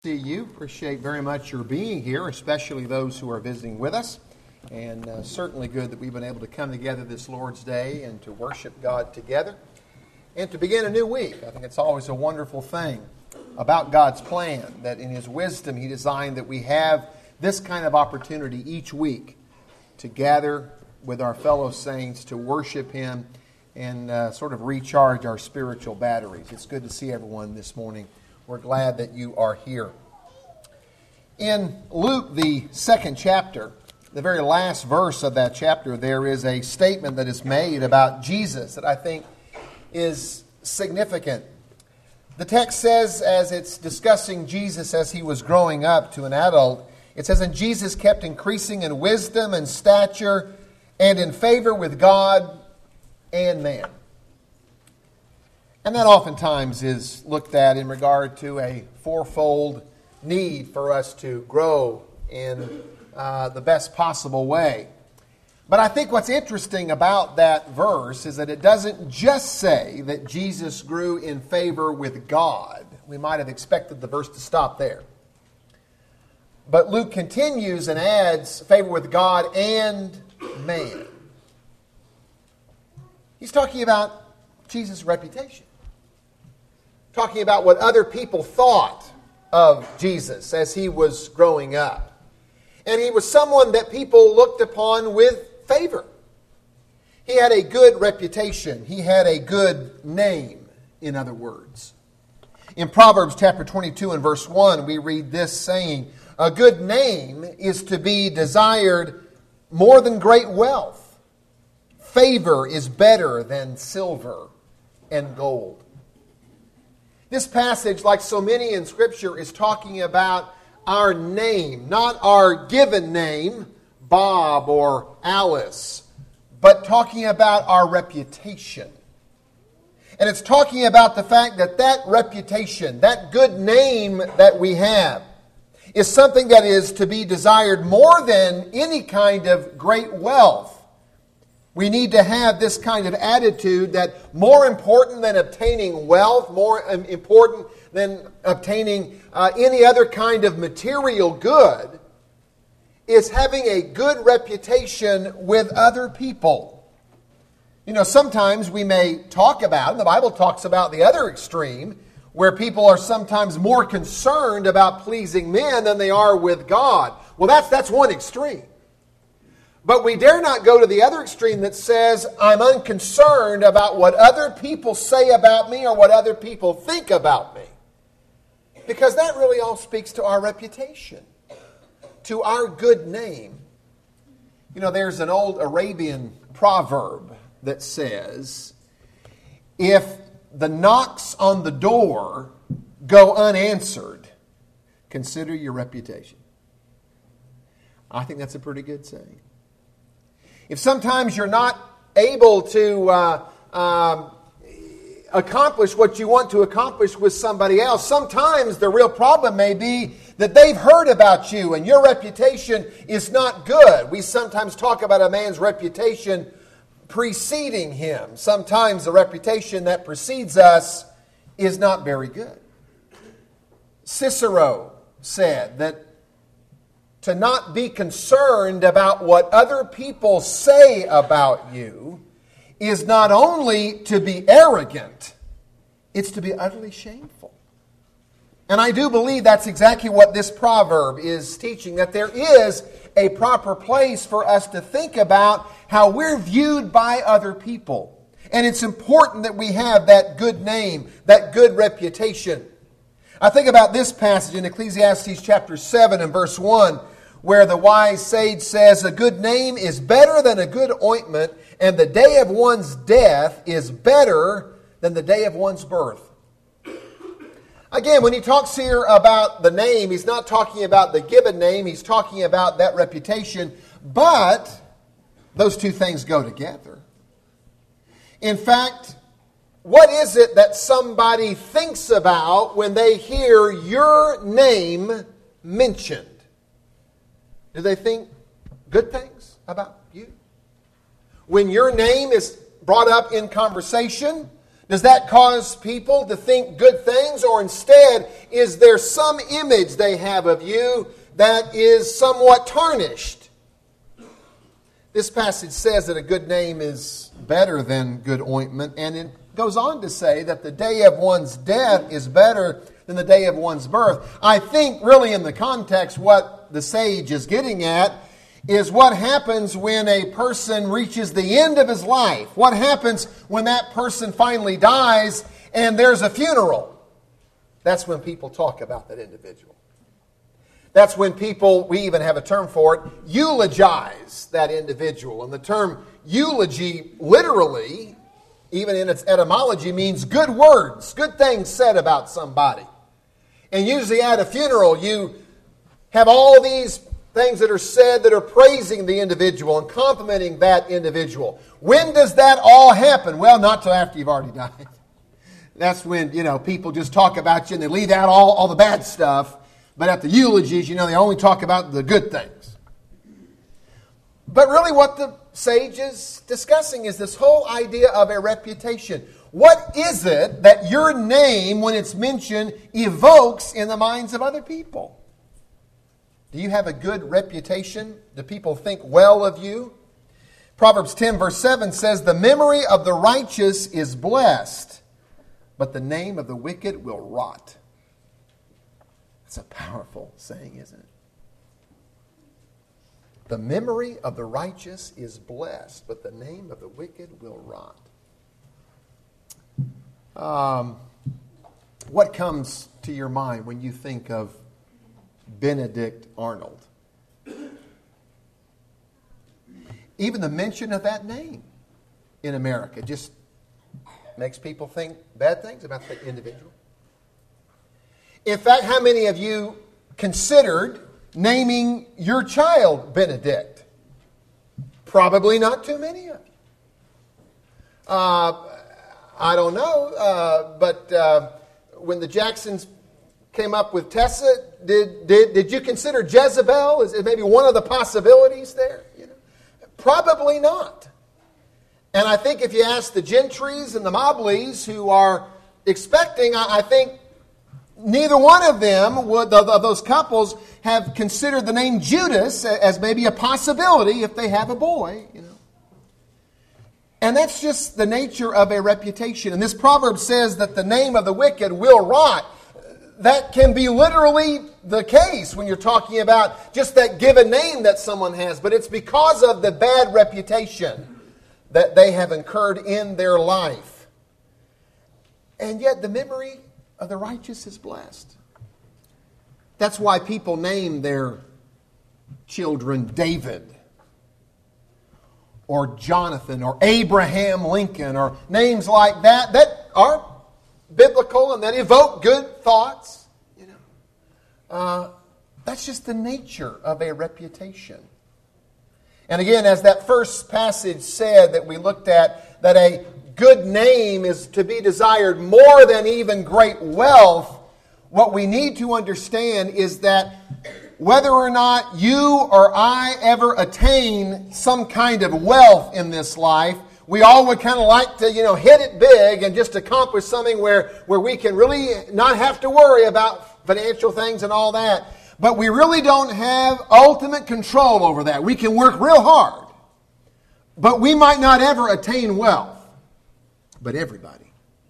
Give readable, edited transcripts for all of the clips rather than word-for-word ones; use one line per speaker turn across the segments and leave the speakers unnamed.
See you. Appreciate very much your being here, especially those who are visiting with us. And certainly good that we've been able to come together this Lord's Day and to worship God together and to begin a new week. I think it's always a wonderful thing about God's plan that in His wisdom He designed that we have this kind of opportunity each week to gather with our fellow saints to worship Him and sort of recharge our spiritual batteries. It's good to see everyone this morning. We're glad that you are here. In Luke, the second chapter, the very last verse of that chapter, there is a statement that is made about Jesus that I think is significant. The text says, as it's discussing Jesus as he was growing up to an adult, it says, "And Jesus kept increasing in wisdom and stature and in favor with God and man." And that oftentimes is looked at in regard to a fourfold need for us to grow in the best possible way. But I think what's interesting about that verse is that it doesn't just say that Jesus grew in favor with God. We might have expected the verse to stop there. But Luke continues and adds favor with God and man. He's talking about Jesus' reputation. Talking about what other people thought of Jesus as he was growing up. And he was someone that people looked upon with favor. He had a good reputation. He had a good name, in other words. In Proverbs chapter 22 and verse 1, we read this saying, "A good name is to be desired more than great wealth. Favor is better than silver and gold." This passage, like so many in Scripture, is talking about our name, not our given name, Bob or Alice, but talking about our reputation. And it's talking about the fact that that reputation, that good name that we have, is something that is to be desired more than any kind of great wealth. We need to have this kind of attitude that more important than obtaining wealth, more important than obtaining any other kind of material good, is having a good reputation with other people. You know, sometimes we may talk about, and the Bible talks about the other extreme, where people are sometimes more concerned about pleasing men than they are with God. Well, that's one extreme. But we dare not go to the other extreme that says, I'm unconcerned about what other people say about me or what other people think about me. Because that really all speaks to our reputation, to our good name. You know, there's an old Arabian proverb that says, if the knocks on the door go unanswered, consider your reputation. I think that's a pretty good saying. If sometimes you're not able to accomplish what you want to accomplish with somebody else, sometimes the real problem may be that they've heard about you and your reputation is not good. We sometimes talk about a man's reputation preceding him. Sometimes the reputation that precedes us is not very good. Cicero said that to not be concerned about what other people say about you is not only to be arrogant, it's to be utterly shameful. And I do believe that's exactly what this proverb is teaching, that there is a proper place for us to think about how we're viewed by other people. And it's important that we have that good name, that good reputation. I think about this passage in Ecclesiastes chapter 7 and verse 1, where the wise sage says, "A good name is better than a good ointment, and the day of one's death is better than the day of one's birth." Again, when he talks here about the name, he's not talking about the given name, he's talking about that reputation, but those two things go together. In fact, what is it that somebody thinks about when they hear your name mentioned? Do they think good things about you? When your name is brought up in conversation, Does that cause people to think good things, or instead is there some image they have of you that is somewhat tarnished? This passage says that a good name is better than good ointment, and it goes on to say that the day of one's death is better than the day of one's birth. I think really in the context what the sage is getting at is what happens when a person reaches the end of his life. What happens when that person finally dies and there's a funeral? That's when people talk about that individual. That's when people, we even have a term for it, eulogize that individual. And the term eulogy literally, even in its etymology, means good words, good things said about somebody. And usually at a funeral, you have all these things that are said that are praising the individual and complimenting that individual. When does that all happen? Well, not till after you've already died. That's when, people just talk about you and they leave out all the bad stuff. But at the eulogies, they only talk about the good things. But really what the sage is discussing is this whole idea of a reputation. What is it that your name, when it's mentioned, evokes in the minds of other people? Do you have a good reputation? Do people think well of you? Proverbs 10 verse 7 says, "The memory of the righteous is blessed, but the name of the wicked will rot." That's a powerful saying, isn't it? The memory of the righteous is blessed, but the name of the wicked will rot. What comes to your mind when you think of Benedict Arnold? Even the mention of that name in America just makes people think bad things about the individual. In fact, how many of you considered naming your child Benedict? Probably not too many of you. I don't know, but when the Jacksons came up with Tessa, did you consider Jezebel as maybe one of the possibilities there? Probably not. And I think if you ask the Gentrys and the Mobleys who are expecting, I think neither one of them of those couples have considered the name Judas as maybe a possibility if they have a boy. And that's just the nature of a reputation. And this proverb says that the name of the wicked will rot. That can be literally the case when you're talking about just that given name that someone has. But it's because of the bad reputation that they have incurred in their life. And yet the memory of the righteous is blessed. That's why people name their children David or Jonathan or Abraham Lincoln or names like that are biblical and that evoke good thoughts. That's just the nature of a reputation. And again, as that first passage said that we looked at, that a good name is to be desired more than even great wealth, what we need to understand is that whether or not you or I ever attain some kind of wealth in this life, we all would kind of like to, hit it big and just accomplish something where we can really not have to worry about financial things and all that. But we really don't have ultimate control over that. We can work real hard, but we might not ever attain wealth. But everybody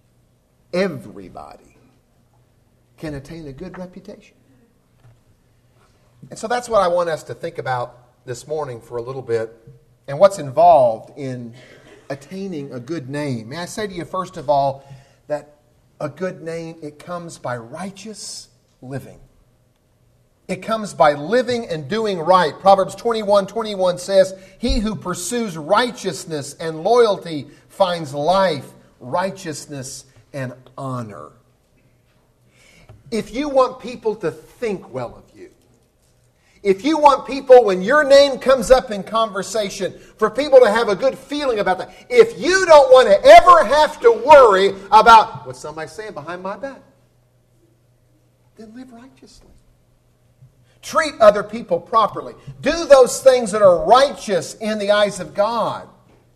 can attain a good reputation. And so that's what I want us to think about this morning for a little bit, and what's involved in attaining a good name. May I say to you, first of all, that a good name, it comes by righteous living. It comes by living and doing right. Proverbs 21:21 says, "He who pursues righteousness and loyalty finds life, righteousness, and honor." If you want people to think well of you, if you want people, when your name comes up in conversation, for people to have a good feeling about that, if you don't want to ever have to worry about what somebody's saying behind my back, then live righteously. Treat other people properly. Do those things that are righteous in the eyes of God.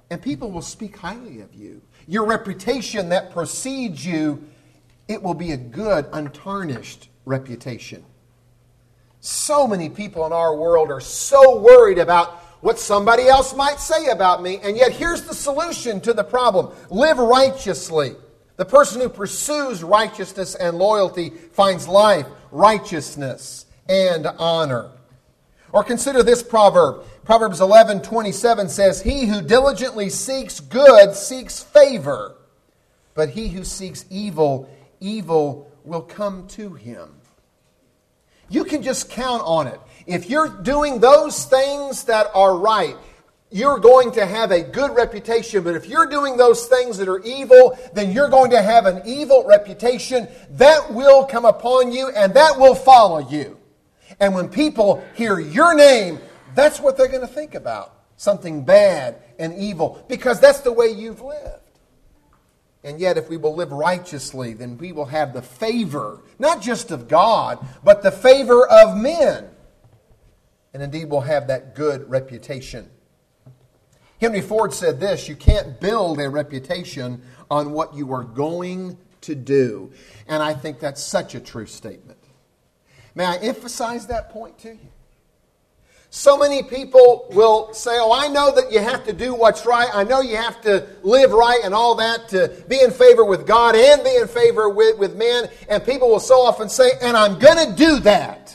And people will speak highly of you. Your reputation that precedes you, it will be a good, untarnished reputation. So many people in our world are so worried about what somebody else might say about me, and yet here's the solution to the problem. Live righteously. The person who pursues righteousness and loyalty finds life, righteousness, and honor. Or consider this proverb. Proverbs 11:27 says, "He who diligently seeks good seeks favor, but he who seeks evil, evil will come to him." You can just count on it. If you're doing those things that are right, you're going to have a good reputation. But if you're doing those things that are evil, then you're going to have an evil reputation. That will come upon you and that will follow you. And when people hear your name, that's what they're going to think about. Something bad and evil. Because that's the way you've lived. And yet, if we will live righteously, then we will have the favor, not just of God, but the favor of men. And indeed, we'll have that good reputation. Henry Ford said this, "You can't build a reputation on what you are going to do." And I think that's such a true statement. May I emphasize that point to you? So many people will say, "Oh, I know that you have to do what's right. I know you have to live right and all that to be in favor with God and be in favor with men." And people will so often say, "And I'm going to do that."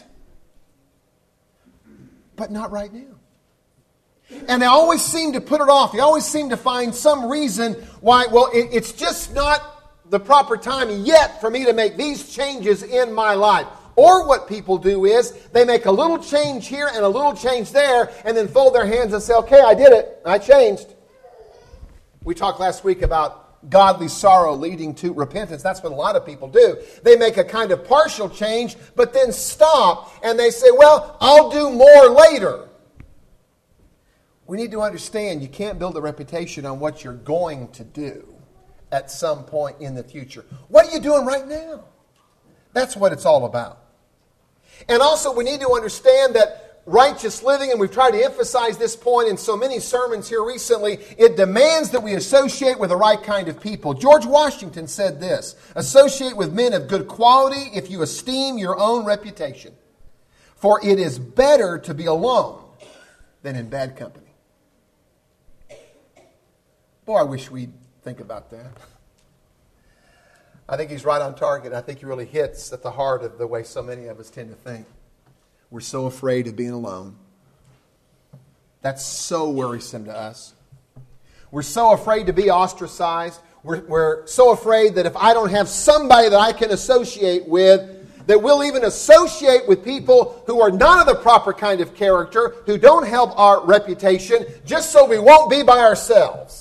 But not right now. And they always seem to put it off. They always seem to find some reason why, well, it's just not the proper time yet for me to make these changes in my life. Or what people do is they make a little change here and a little change there and then fold their hands and say, "Okay, I did it. I changed." We talked last week about godly sorrow leading to repentance. That's what a lot of people do. They make a kind of partial change but then stop and they say, "Well, I'll do more later." We need to understand you can't build a reputation on what you're going to do at some point in the future. What are you doing right now? That's what it's all about. And also we need to understand that righteous living, and we've tried to emphasize this point in so many sermons here recently, it demands that we associate with the right kind of people. George Washington said this, "Associate with men of good quality if you esteem your own reputation. For it is better to be alone than in bad company." Boy, I wish we'd think about that. I think he's right on target. I think he really hits at the heart of the way so many of us tend to think. We're so afraid of being alone. That's so worrisome to us. We're so afraid to be ostracized. We're so afraid that if I don't have somebody that I can associate with, that we'll even associate with people who are not of the proper kind of character, who don't help our reputation, just so we won't be by ourselves.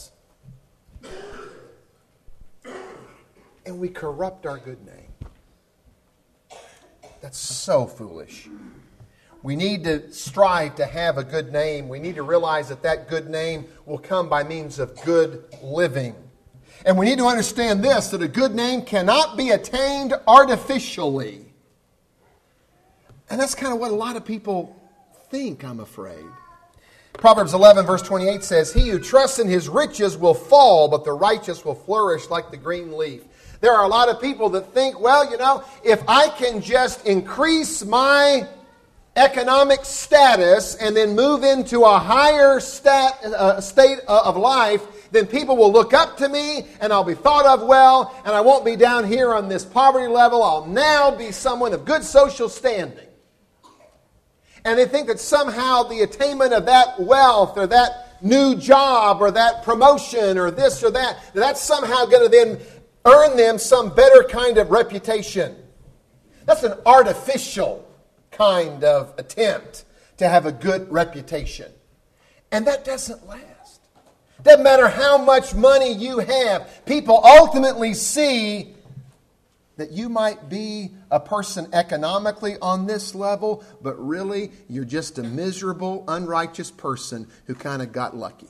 And we corrupt our good name. That's so foolish. We need to strive to have a good name. We need to realize that that good name will come by means of good living. And we need to understand this, that a good name cannot be attained artificially. And that's kind of what a lot of people think, I'm afraid. Proverbs 11 verse 28 says, "He who trusts in his riches will fall, but the righteous will flourish like the green leaf." There are a lot of people that think, well, if I can just increase my economic status and then move into a higher state of life, then people will look up to me and I'll be thought of well, and I won't be down here on this poverty level. I'll now be someone of good social standing. And they think that somehow the attainment of that wealth or that new job or that promotion or this or that, that's somehow going to then earn them some better kind of reputation. That's an artificial kind of attempt to have a good reputation. And that doesn't last. Doesn't matter how much money you have. People ultimately see that you might be a person economically on this level, but really you're just a miserable, unrighteous person who kind of got lucky.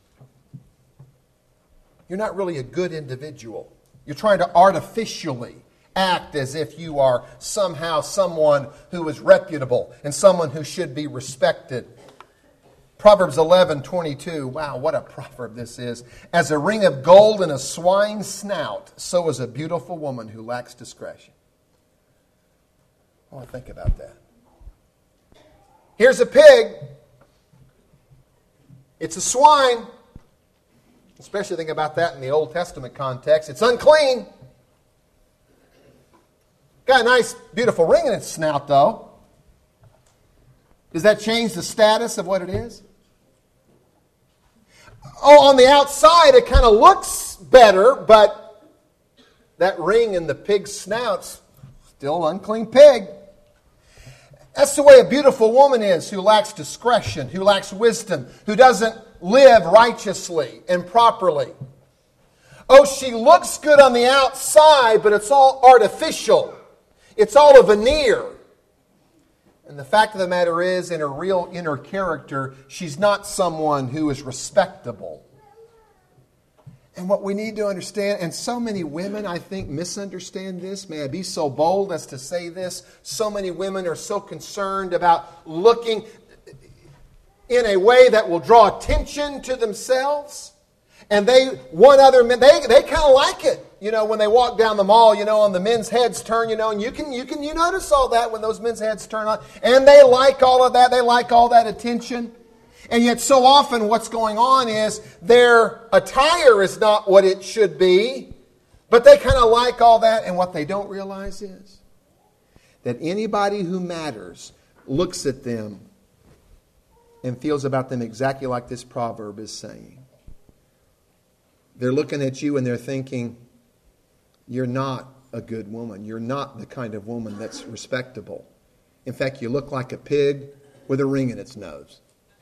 You're not really a good individual. You're trying to artificially act as if you are somehow someone who is reputable and someone who should be respected. Proverbs 11:22. Wow, what a proverb this is. As a ring of gold in a swine's snout, so is a beautiful woman who lacks discretion. I want to think about that. Here's a pig. It's a swine. Especially think about that in the Old Testament context. It's unclean. Got a nice, beautiful ring in its snout, though. Does that change the status of what it is? Oh, on the outside, it kind of looks better, but that ring in the pig's snout's still an unclean pig. That's the way a beautiful woman is, who lacks discretion, who lacks wisdom, who doesn't live righteously and properly. Oh, she looks good on the outside, but it's all artificial. It's all a veneer. And the fact of the matter is, in her real inner character, she's not someone who is respectable. And what we need to understand, and so many women, I think, misunderstand this. May I be so bold as to say this? So many women are so concerned about looking in a way that will draw attention to themselves. And they want other men, they kind of like it. You know, when they walk down the mall, you know, and the men's heads turn, you know, and you notice all that when those men's heads turn on. And they like all of that. They like all that attention. And yet so often what's going on is their attire is not what it should be, but they kind of like all that. And what they don't realize is that anybody who matters looks at them and feels about them exactly like this proverb is saying. They're looking at you and they're thinking, you're not a good woman. You're not the kind of woman that's respectable. In fact, you look like a pig with a ring in its nose.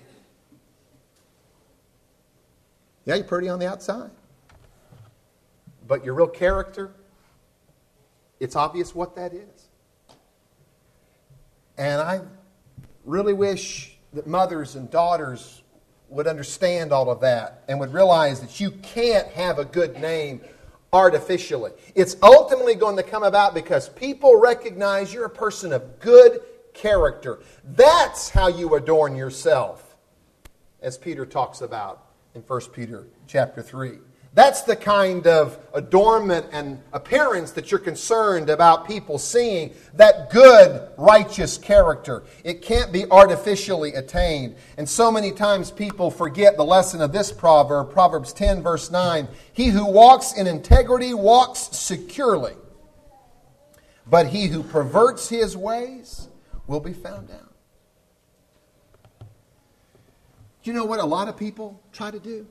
Yeah, you're pretty on the outside. But your real character, it's obvious what that is. And I really wish that mothers and daughters would understand all of that and would realize that you can't have a good name artificially. It's ultimately going to come about because people recognize you're a person of good character. That's how you adorn yourself, as Peter talks about in 1 Peter chapter 3. That's the kind of adornment and appearance that you're concerned about people seeing, that good, righteous character. It can't be artificially attained. And so many times people forget the lesson of this proverb, Proverbs 10, verse 9. He who walks in integrity walks securely, but he who perverts his ways will be found out. Do you know what a lot of people try to do?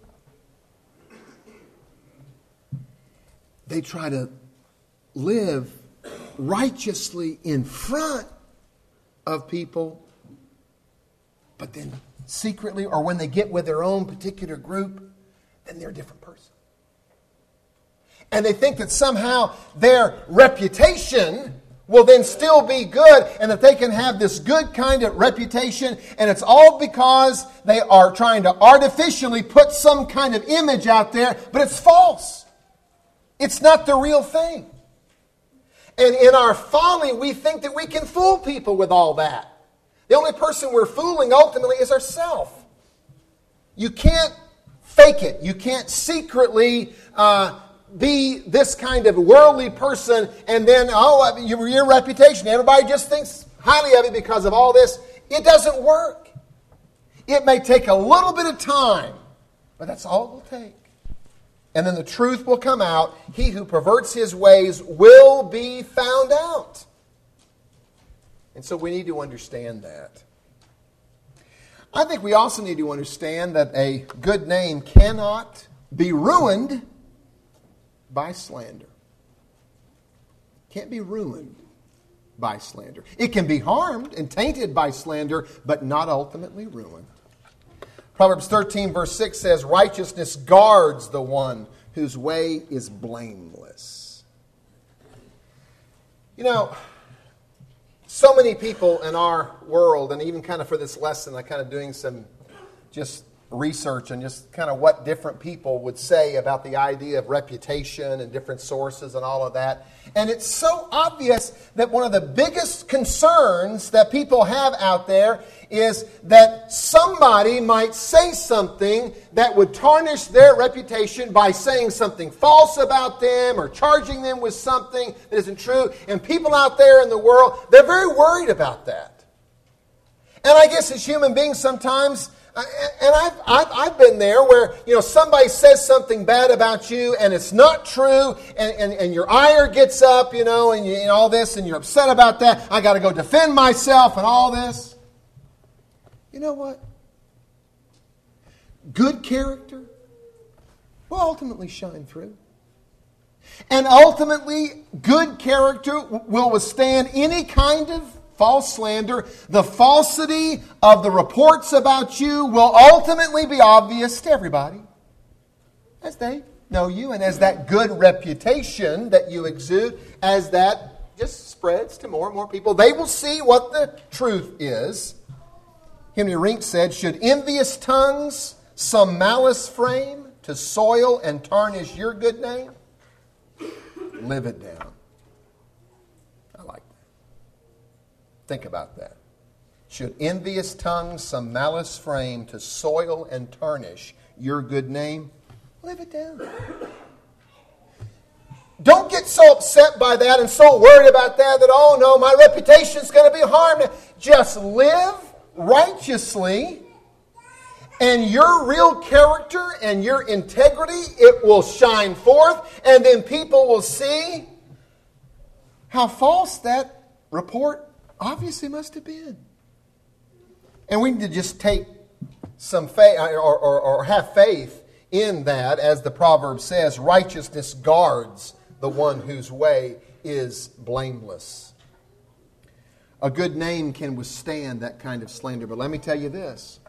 They try to live righteously in front of people, but then secretly, or when they get with their own particular group, then they're a different person. And they think that somehow their reputation will then still be good, and that they can have this good kind of reputation, and it's all because they are trying to artificially put some kind of image out there, but it's false. It's not the real thing. And in our folly, we think that we can fool people with all that. The only person we're fooling ultimately is ourselves. You can't fake it. You can't secretly be this kind of worldly person and then, your reputation. Everybody just thinks highly of you because of all this. It doesn't work. It may take a little bit of time, but that's all it will take. And then the truth will come out. He who perverts his ways will be found out. And so we need to understand that. I think we also need to understand that a good name cannot be ruined by slander. Can't be ruined by slander. It can be harmed and tainted by slander, but not ultimately ruined. Proverbs 13 verse 6 says, righteousness guards the one whose way is blameless. You know, so many people in our world, and even kind of for this lesson, I'm kind of doing some just research on just kind of what different people would say about the idea of reputation and different sources and all of that. And it's so obvious that one of the biggest concerns that people have out there is that somebody might say something that would tarnish their reputation by saying something false about them or charging them with something that isn't true. And people out there in the world, they're very worried about that. And I guess as human beings sometimes, and I've been there where, somebody says something bad about you and it's not true, and your ire gets up, and all this, and you're upset about that. I got to go defend myself and all this. You know what? Good character will ultimately shine through. And ultimately, good character will withstand any kind of false slander. The falsity of the reports about you will ultimately be obvious to everybody as they know you, and as that good reputation that you exude, as that just spreads to more and more people, they will see what the truth is. Henry Rink said, "Should envious tongues some malice frame to soil and tarnish your good name, live it down." I like that. Think about that. Should envious tongues some malice frame to soil and tarnish your good name, live it down. Don't get so upset by that and so worried about that oh no, my reputation's going to be harmed. Just live righteously, and your real character and your integrity, it will shine forth, and then people will see how false that report obviously must have been. And we need to just take some faith, or have faith in that, as the proverb says, righteousness guards the one whose way is blameless. A good name can withstand that kind of slander. But let me tell you this.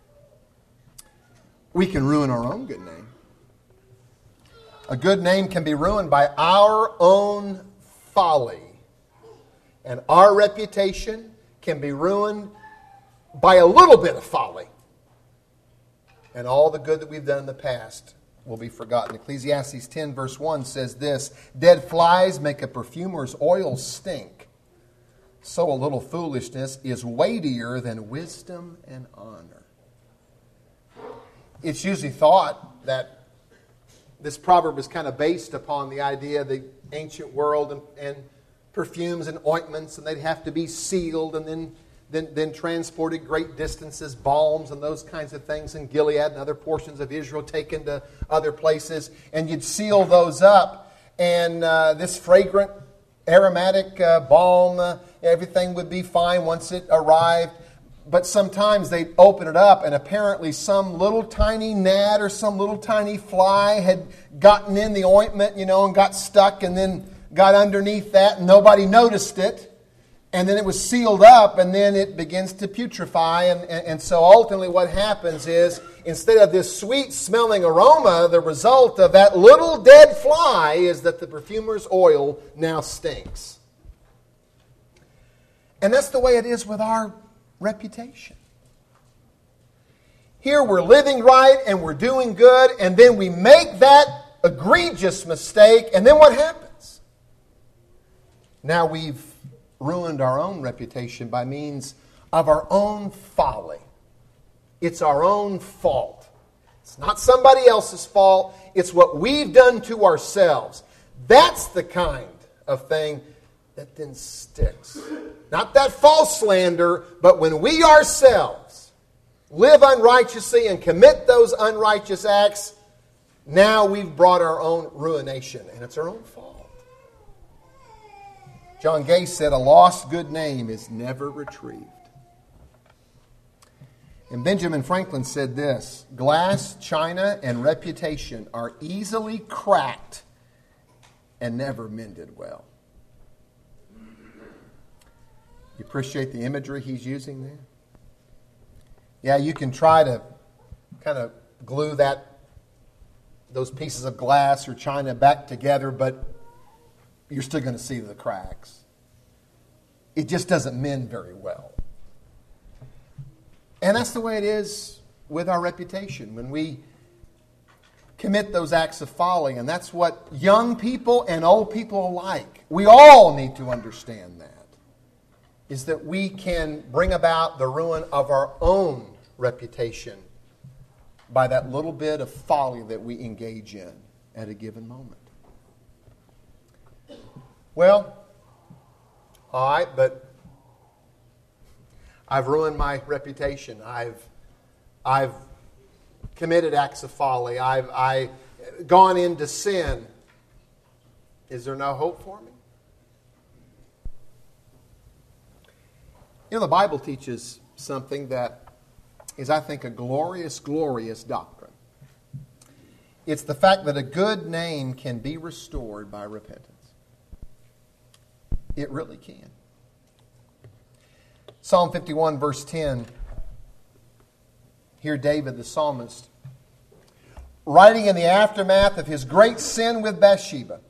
We can ruin our own good name. A good name can be ruined by our own folly. And our reputation can be ruined by a little bit of folly. And all the good that we've done in the past will be forgotten. Ecclesiastes 10 verse 1 says this, "Dead flies make a perfumer's oil stink. So a little foolishness is weightier than wisdom and honor." It's usually thought that this proverb is kind of based upon the idea of the ancient world and perfumes and ointments, and they'd have to be sealed and then transported great distances, balms and those kinds of things in Gilead and other portions of Israel taken to other places. And you'd seal those up, and this fragrant aromatic balm, everything would be fine once it arrived. But sometimes they'd open it up, and apparently some little tiny gnat or some little tiny fly had gotten in the ointment, and got stuck and then got underneath that, and nobody noticed it. And then it was sealed up, and then it begins to putrefy. And so ultimately what happens is, instead of this sweet-smelling aroma, the result of that little dead fly is that the perfumer's oil now stinks. And that's the way it is with our reputation. Here we're living right, and we're doing good, and then we make that egregious mistake, and then what happens? Now we've ruined our own reputation by means of our own folly. It's our own fault. It's not somebody else's fault. It's what we've done to ourselves. That's the kind of thing that then sticks. Not that false slander, but when we ourselves live unrighteously and commit those unrighteous acts, now we've brought our own ruination, and it's our own fault. John Gay said, "A lost good name is never retrieved." And Benjamin Franklin said this, "Glass, china, and reputation are easily cracked and never mended well." You appreciate the imagery he's using there? Yeah, you can try to kind of glue those pieces of glass or china back together, but you're still going to see the cracks. It just doesn't mend very well. And that's the way it is with our reputation, when we commit those acts of folly. And that's what young people and old people alike, we all need to understand that, is that we can bring about the ruin of our own reputation by that little bit of folly that we engage in at a given moment. Well, all right, but I've ruined my reputation. I've committed acts of folly. I've gone into sin. Is there no hope for me? You know, the Bible teaches something that is, I think, a glorious, glorious doctrine. It's the fact that a good name can be restored by repentance. It really can. Psalm 51, verse 10. Here David, the psalmist, writing in the aftermath of his great sin with Bathsheba,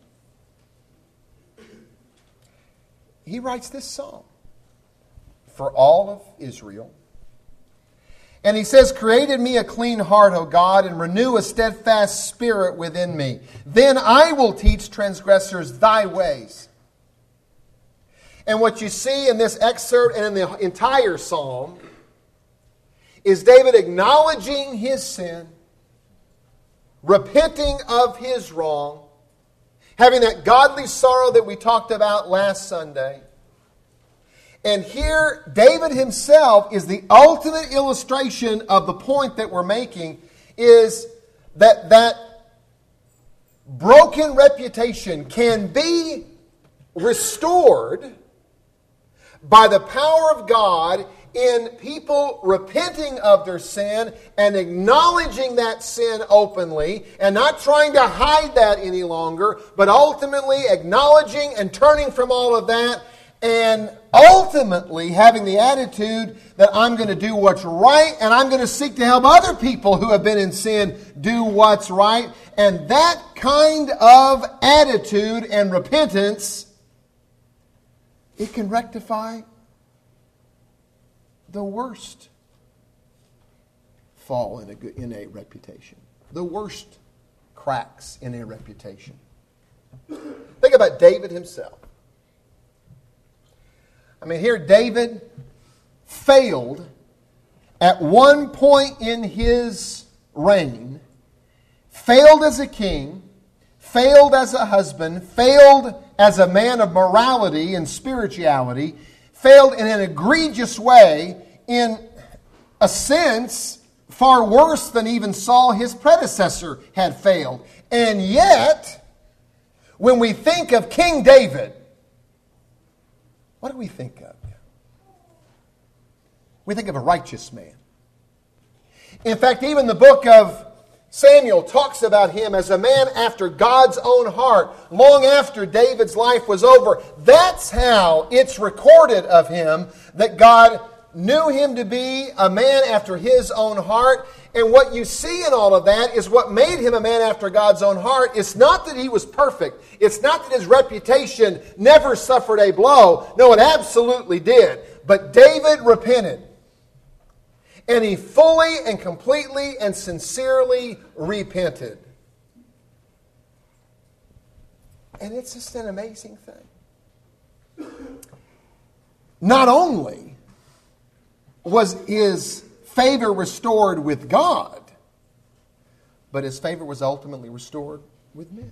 he writes this psalm for all of Israel. And he says, "Create in me a clean heart, O God, and renew a steadfast spirit within me. Then I will teach transgressors thy ways." And what you see in this excerpt and in the entire psalm is David acknowledging his sin, repenting of his wrong, having that godly sorrow that we talked about last Sunday. And here, David himself is the ultimate illustration of the point that we're making, is that broken reputation can be restored by the power of God in people repenting of their sin and acknowledging that sin openly and not trying to hide that any longer, but ultimately acknowledging and turning from all of that and ultimately having the attitude that I'm going to do what's right and I'm going to seek to help other people who have been in sin do what's right. And that kind of attitude and repentance, it can rectify the worst fall in a reputation. The worst cracks in a reputation. Think about David himself. I mean, here David failed at one point in his reign, failed as a king, failed as a husband, failed as a man of morality and spirituality, failed in an egregious way, in a sense far worse than even Saul, his predecessor, had failed. And yet, when we think of King David, what do we think of? We think of a righteous man. In fact, even the book of Samuel talks about him as a man after God's own heart, long after David's life was over. That's how it's recorded of him that God knew him to be a man after his own heart. And what you see in all of that is what made him a man after God's own heart. It's not that he was perfect. It's not that his reputation never suffered a blow. No, it absolutely did. But David repented. And he fully and completely and sincerely repented. And it's just an amazing thing. Not only was his favor restored with God, but his favor was ultimately restored with men.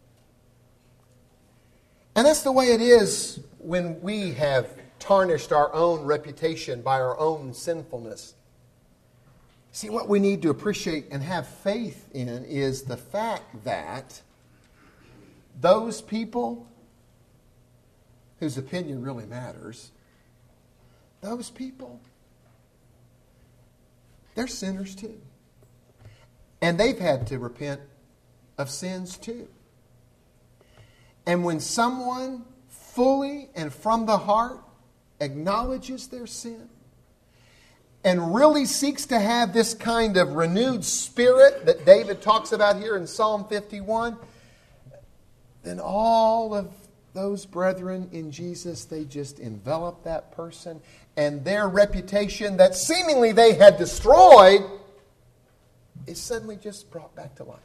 And that's the way it is when we have tarnished our own reputation by our own sinfulness. See, what we need to appreciate and have faith in is the fact that those people whose opinion really matters, those people, they're sinners too. And they've had to repent of sins too. And when someone fully and from the heart acknowledges their sin and really seeks to have this kind of renewed spirit that David talks about here in Psalm 51, then all of those brethren in Jesus, they just envelop that person, and their reputation that seemingly they had destroyed, is suddenly just brought back to life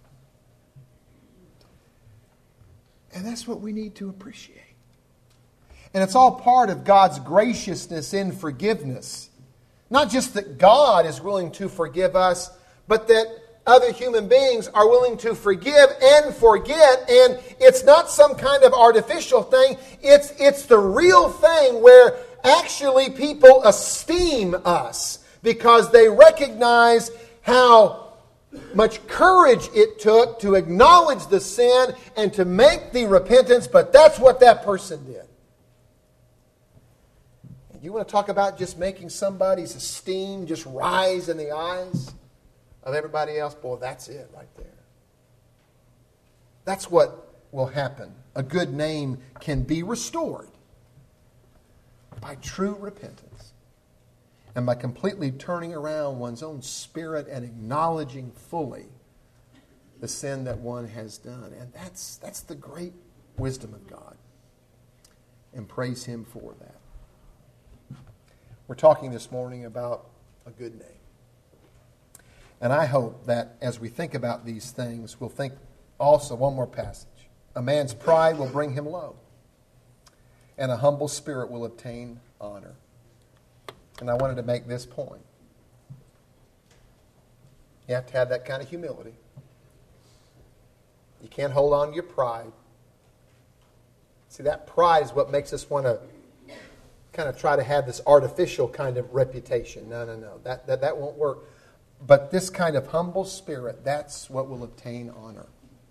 again. And that's what we need to appreciate. And it's all part of God's graciousness in forgiveness. Not just that God is willing to forgive us, but that other human beings are willing to forgive and forget. And it's not some kind of artificial thing. It's the real thing where actually people esteem us because they recognize how much courage it took to acknowledge the sin and to make the repentance, but that's what that person did. You want to talk about just making somebody's esteem just rise in the eyes of everybody else? Boy, that's it right there. That's what will happen. A good name can be restored by true repentance and by completely turning around one's own spirit and acknowledging fully the sin that one has done. And that's the great wisdom of God. And praise Him for that. We're talking this morning about a good name. And I hope that as we think about these things, we'll think also one more passage. A man's pride will bring him low, and a humble spirit will obtain honor. And I wanted to make this point. You have to have that kind of humility. You can't hold on to your pride. See, that pride is what makes us want to kind of try to have this artificial kind of reputation. No. That won't work. But this kind of humble spirit, that's what will obtain honor.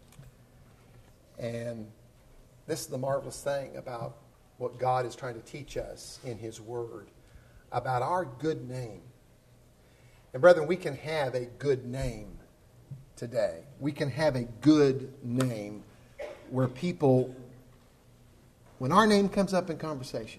And this is the marvelous thing about what God is trying to teach us in His Word about our good name. And brethren, we can have a good name today. We can have a good name where people, when our name comes up in conversation,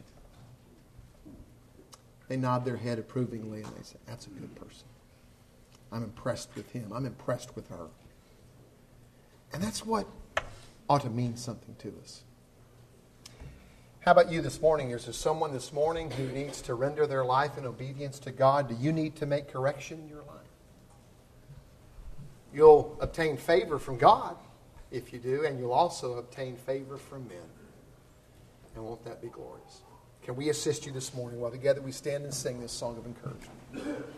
they nod their head approvingly and they say, that's a good person. I'm impressed with him. I'm impressed with her. And that's what ought to mean something to us. How about you this morning? Is there someone this morning who needs to render their life in obedience to God? Do you need to make correction in your life? You'll obtain favor from God if you do, and you'll also obtain favor from men. And won't that be glorious? Can we assist you this morning while together we stand and sing this song of encouragement?